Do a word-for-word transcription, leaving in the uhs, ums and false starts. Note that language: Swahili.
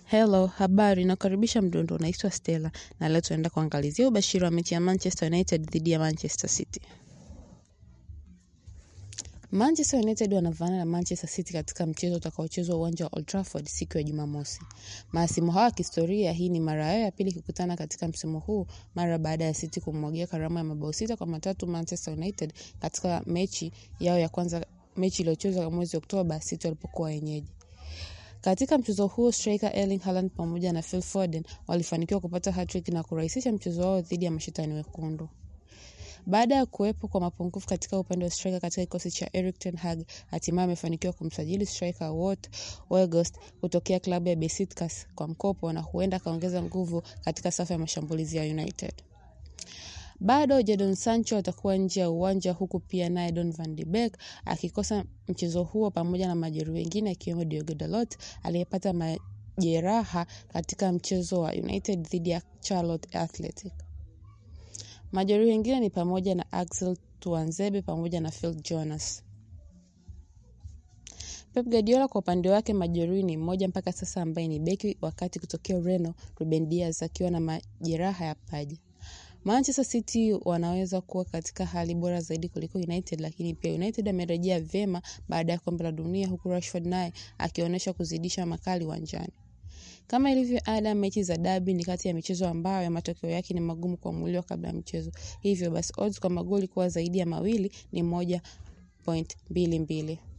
Hello, habari, nakaribisha mdundo, naitwa Stella na leo tunaenda kuangalizia ubashiri wa mechi ya Manchester United dhidi ya Manchester City. Manchester United wanavana na Manchester City katika mchezo utakaochezwa uwanja wa Old Trafford siku ya Jumamosi. Mahasimu hawa kihistoria, hii ni mara yao ya pili kukutana katika msimu huu mara baada ya City kumwagia karamu ya mabao sita kwa matatu Manchester United katika mechi yao ya kwanza, mechi iliyochezwa mwezi Oktoba City walipokuwa wenyeji. Katika mchezo huo striker Erling Haaland pamoja na Phil Foden walifanikiwa kupata hat-trick na kurahisisha mchezo wao dhidi ya mashetani wekundu. Baada ya kuwepo kwa mapungufu katika upande wa striker katika kikosi cha Erik ten Hag, hatimaye amefanikiwa kumsajili striker Wout Weghorst kutokea klabu ya Besiktas kwa mkopo na huenda kaongeza nguvu katika safu ya mashambulizi ya United. Bado Jadon Sancho atakuwa nje ya uwanja, huku pia naye Don van de Beek akikosa mchezo huo pamoja na majeruhi wengine akiwemo Diogo Dalot aliyepata majeraha katika mchezo wa United dhidi ya Charlotte Athletic. Majeruhi wengine ni pamoja na Axel Tuanzebe pamoja na Phil Jonas. Pep Guardiola kwa upande wake majeruhi ni mmoja mpaka sasa ambaye ni beki, wakati kutokea Ureno Ruben Dias akiwa na majeraha ya paja. Manchester City wanaweza kuwa katika hali bora zaidi kuliko United, lakini pia United amerejea vyema baada ya kombe la dunia, huku Rashford naye akionyesha kuzidisha makali uwanjani. Kama ilivyo ada, mechi za derby ni kati ya michezo ambayo ya matokeo yake ni magumu kuamuliwa kabla ya mchezo. Hivyo basi odds kwa magoli kuwa zaidi ya mawili ni moja nukta mbili mbili.